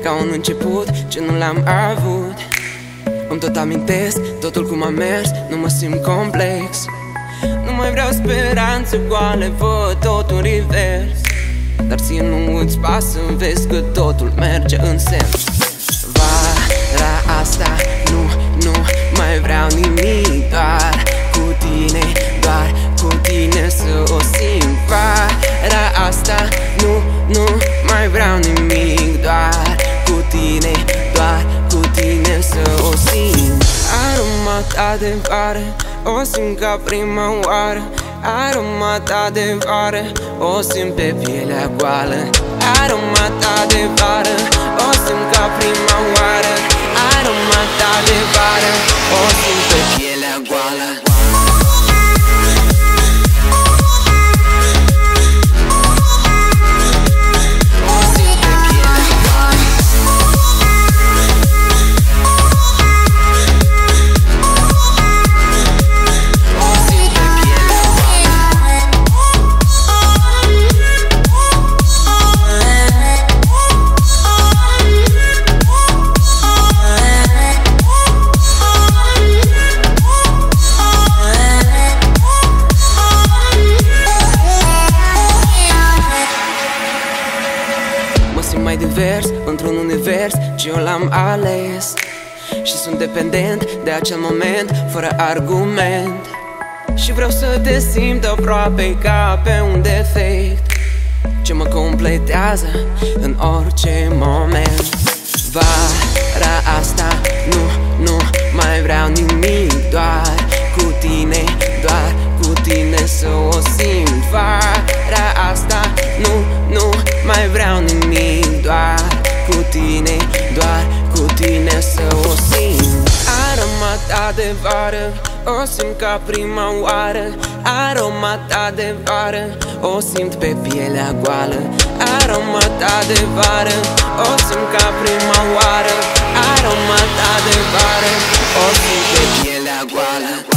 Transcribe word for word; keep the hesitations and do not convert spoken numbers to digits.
ca un început ce nu l-am avut. Îmi tot amintesc totul cum a mers, nu mă simt complex. Nu mai vreau speranțe goale, văd totul revers. Dar ție nu îți pasă, vezi că totul merge în sens. Vara asta nu, nu mai vreau nimic, doar cu tine, doar cu tine să o simt. Vara asta nu, nu mai vreau nimic, doar cu tine, doar cu tine să o simt. Aromata de vară, o simt ca prima oară. Aromata de vară, o simt pe pielea goală. Aromata de vară, o simt ca prima oară. Aromata de vară, o simt pe pielea goală. Mai divers, într-un univers ce eu l-am ales. Și sunt dependent de acel moment, fără argument. Și vreau să te simt aproape ca pe un defect ce mă completează în orice moment. Vara asta nu, nu mai vreau nimic, doar cu tine, doar cu tine să o simt. Vara asta nu, nu mai vreau nimic, doar cu tine, doar cu tine să o simt. Aromata de vară, o simt ca prima oară. Aromata de vară, o simt pe pielea goală. Aromata de vară, o simt ca prima oară. Aromata de vară, o simt pe pielea goală.